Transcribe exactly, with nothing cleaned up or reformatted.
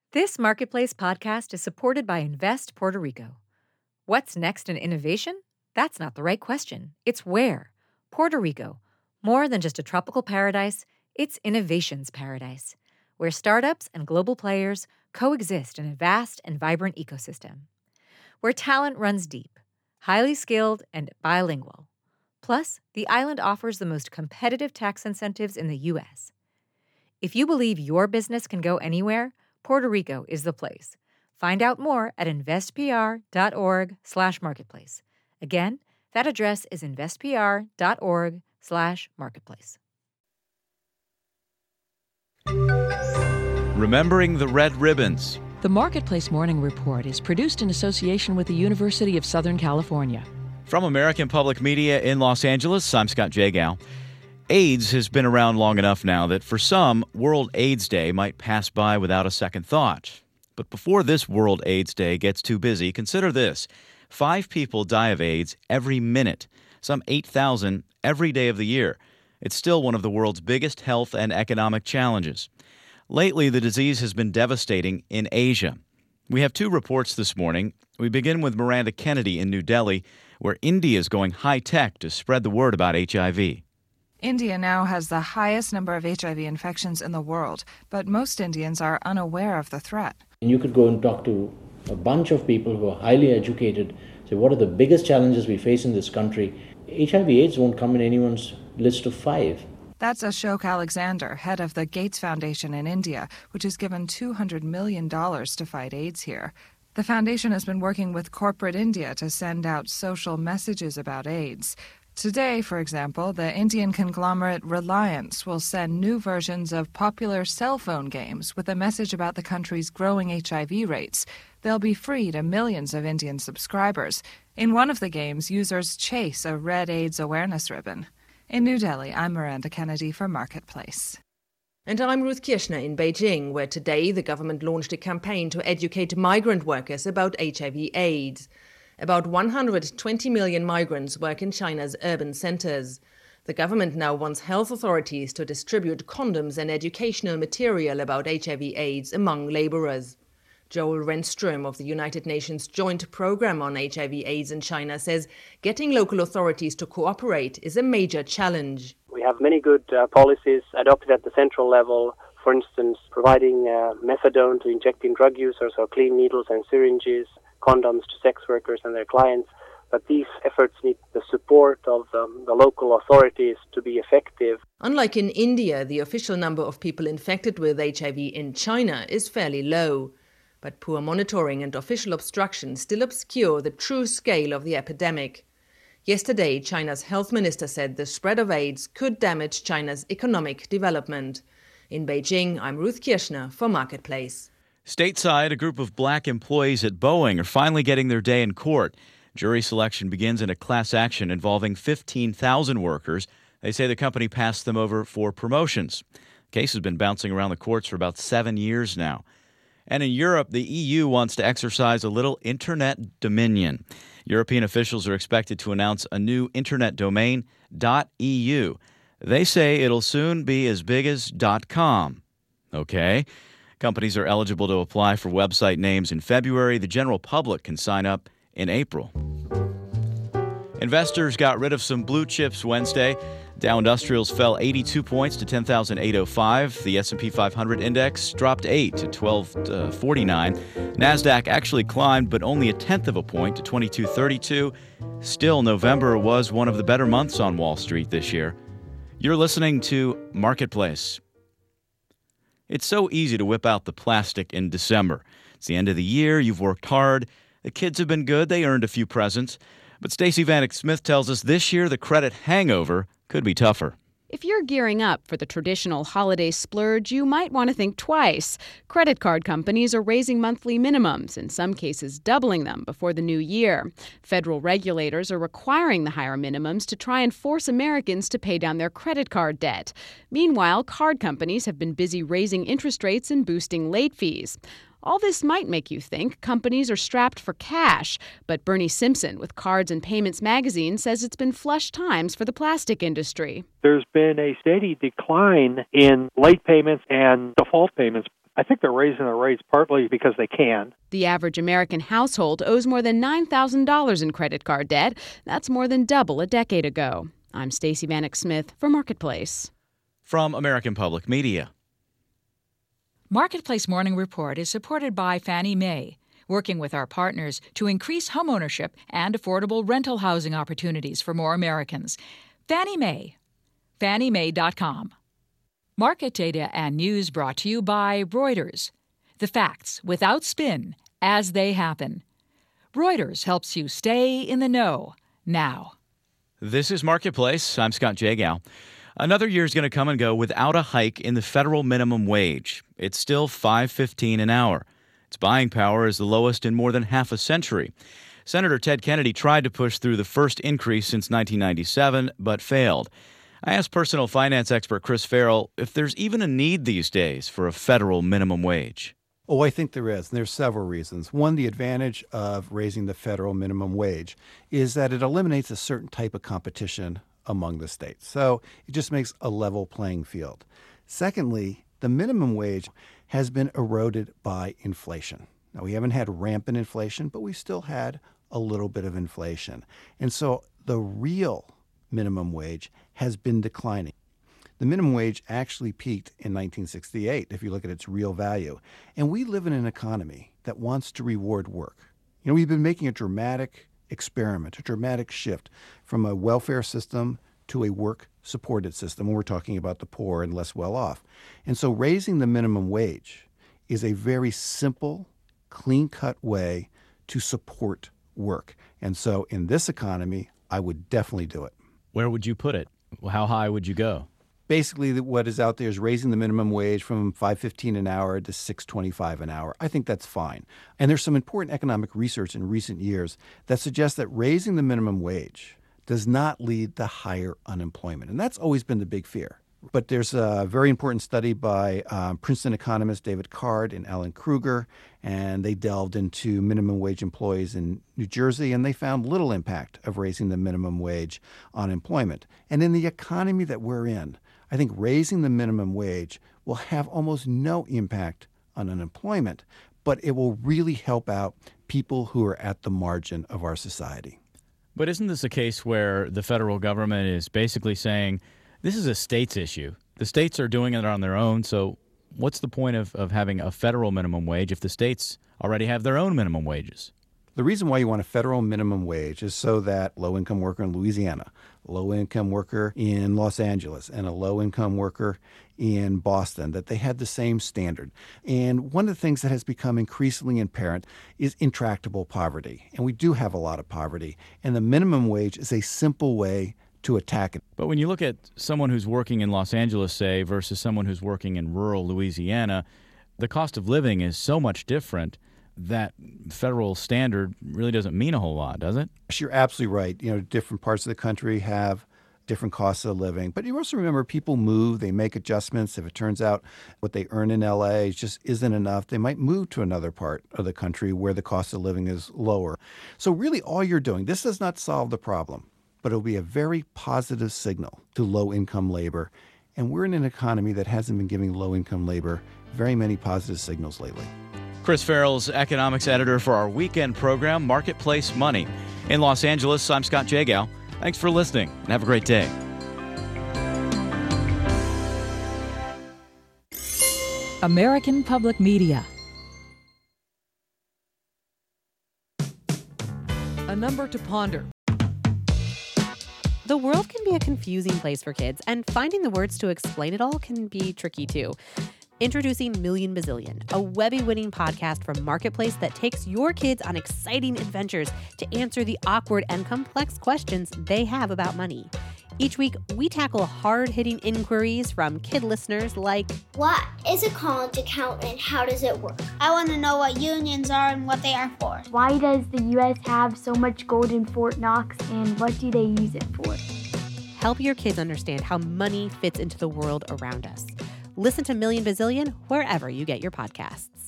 This Marketplace podcast is supported by Invest Puerto Rico. What's next in innovation? That's not the right question. It's where. Puerto Rico. More than just a tropical paradise, it's innovation's paradise, where startups and global players coexist in a vast and vibrant ecosystem. Where talent runs deep, highly skilled, and bilingual. Plus, the island offers the most competitive tax incentives in the U S. If you believe your business can go anywhere, Puerto Rico is the place. Find out more at investpr.org slash marketplace. Again, that address is investpr.org slash marketplace. Remembering the Red Ribbons. The Marketplace Morning Report is produced in association with the University of Southern California. From American Public Media in Los Angeles, I'm Scott Jagow. AIDS has been around long enough now that for some, World AIDS Day might pass by without a second thought. But before this World AIDS Day gets too busy, consider this. Five people die of AIDS every minute, some eight thousand every day of the year. It's still one of the world's biggest health and economic challenges. Lately, the disease has been devastating in Asia. We have two reports this morning. We begin with Miranda Kennedy in New Delhi, where India is going high-tech to spread the word about H I V. India now has the highest number of H I V infections in the world, but most Indians are unaware of the threat. You could go and talk to a bunch of people who are highly educated, say, what are the biggest challenges we face in this country? H I V AIDS won't come in anyone's list of five. That's Ashok Alexander, head of the Gates Foundation in India, which has given two hundred million dollars to fight AIDS here. The foundation has been working with corporate India to send out social messages about AIDS. Today, for example, the Indian conglomerate Reliance will send new versions of popular cell phone games with a message about the country's growing H I V rates. They'll be free to millions of Indian subscribers. In one of the games, users chase a red AIDS awareness ribbon. In New Delhi, I'm Miranda Kennedy for Marketplace. And I'm Ruth Kirschner in Beijing, where today the government launched a campaign to educate migrant workers about H I V AIDS. About one hundred twenty million migrants work in China's urban centers. The government now wants health authorities to distribute condoms and educational material about H I V AIDS among laborers. Joel Renström of the United Nations Joint Program on H I V AIDS in China says getting local authorities to cooperate is a major challenge. We have many good uh, policies adopted at the central level. For instance, providing uh, methadone to injecting drug users or clean needles and syringes, condoms to sex workers and their clients. But these efforts need the support of um, the local authorities to be effective. Unlike in India, the official number of people infected with H I V in China is fairly low. But poor monitoring and official obstruction still obscure the true scale of the epidemic. Yesterday, China's health minister said the spread of AIDS could damage China's economic development. In Beijing, I'm Ruth Kirschner for Marketplace. Stateside, a group of black employees at Boeing are finally getting their day in court. Jury selection begins in a class action involving fifteen thousand workers. They say the company passed them over for promotions. The case has been bouncing around the courts for about seven years now. And in Europe, the E U wants to exercise a little internet dominion. European officials are expected to announce a new internet domain, .eu. They say it'll soon be as big as .com. Okay. Companies are eligible to apply for website names in February. The general public can sign up in April. Investors got rid of some blue chips Wednesday. Dow Industrials fell eighty-two points to ten thousand eight hundred five. The S and P five hundred index dropped eight to twelve forty-nine. NASDAQ actually climbed, but only a tenth of a point to twenty-two thirty-two. Still, November was one of the better months on Wall Street this year. You're listening to Marketplace. It's so easy to whip out the plastic in December. It's the end of the year. You've worked hard. The kids have been good. They earned a few presents. But Stacey Vanek Smith tells us this year the credit hangover could be tougher. If you're gearing up for the traditional holiday splurge, you might want to think twice. Credit card companies are raising monthly minimums, in some cases doubling them before the new year. Federal regulators are requiring the higher minimums to try and force Americans to pay down their credit card debt. Meanwhile, card companies have been busy raising interest rates and boosting late fees. All this might make you think companies are strapped for cash, but Bernie Simpson with Cards and Payments magazine says it's been flush times for the plastic industry. There's been a steady decline in late payments and default payments. I think they're raising the rates partly because they can. The average American household owes more than nine thousand dollars in credit card debt. That's more than double a decade ago. I'm Stacey Vanek Smith for Marketplace. From American Public Media. Marketplace Morning Report is supported by Fannie Mae, working with our partners to increase homeownership and affordable rental housing opportunities for more Americans. Fannie Mae. Fannie Mae dot com. Market data and news brought to you by Reuters. The facts without spin, as they happen. Reuters helps you stay in the know now. This is Marketplace. I'm Scott Jagow. Another year is going to come and go without a hike in the federal minimum wage. It's still five fifteen an hour. Its buying power is the lowest in more than half a century. Senator Ted Kennedy tried to push through the first increase since nineteen ninety-seven, but failed. I asked personal finance expert Chris Farrell if there's even a need these days for a federal minimum wage. Oh, I think there is, and there's several reasons. One, the advantage of raising the federal minimum wage is that it eliminates a certain type of competition among the states. So it just makes a level playing field. Secondly, the minimum wage has been eroded by inflation. Now, we haven't had rampant inflation, but we still had a little bit of inflation. And so the real minimum wage has been declining. The minimum wage actually peaked in nineteen sixty-eight, if you look at its real value. And we live in an economy that wants to reward work. You know, we've been making a dramatic experiment, a dramatic shift from a welfare system to a work-supported system when we're talking about the poor and less well-off. And so raising the minimum wage is a very simple, clean-cut way to support work. And so in this economy, I would definitely do it. Where would you put it? How high would you go? Basically, what is out there is raising the minimum wage from five fifteen an hour to six twenty-five an hour. I think that's fine. And there's some important economic research in recent years that suggests that raising the minimum wage does not lead to higher unemployment. And that's always been the big fear. But there's a very important study by um, Princeton economists David Card and Alan Kruger, and they delved into minimum wage employees in New Jersey, and they found little impact of raising the minimum wage on employment. And in the economy that we're in, I think raising the minimum wage will have almost no impact on unemployment, but it will really help out people who are at the margin of our society. But isn't this a case where the federal government is basically saying, this is a state's issue. The states are doing it on their own, so what's the point of, of having a federal minimum wage if the states already have their own minimum wages? The reason why you want a federal minimum wage is so that low-income worker in Louisiana, low-income worker in Los Angeles, and a low-income worker in Boston, that they had the same standard. And one of the things that has become increasingly apparent is intractable poverty. And we do have a lot of poverty. And the minimum wage is a simple way to attack it. But when you look at someone who's working in Los Angeles, say, versus someone who's working in rural Louisiana, the cost of living is so much different that federal standard really doesn't mean a whole lot, does it? You're absolutely right. You know, different parts of the country have different costs of living. But you also remember people move, they make adjustments. If it turns out what they earn in L A just isn't enough, they might move to another part of the country where the cost of living is lower. So really all you're doing, this does not solve the problem, but it'll be a very positive signal to low-income labor. And we're in an economy that hasn't been giving low-income labor very many positive signals lately. Chris Farrell's economics editor for our weekend program, Marketplace Money. In Los Angeles, I'm Scott Jagow. Thanks for listening, and have a great day. American Public Media. A number to ponder. The world can be a confusing place for kids, and finding the words to explain it all can be tricky too. Introducing Million Bazillion, a Webby-winning podcast from Marketplace that takes your kids on exciting adventures to answer the awkward and complex questions they have about money. Each week, we tackle hard-hitting inquiries from kid listeners like, what is a college account and how does it work? I want to know what unions are and what they are for. Why does the U S have so much gold in Fort Knox and what do they use it for? Help your kids understand how money fits into the world around us. Listen to Million Bazillion wherever you get your podcasts.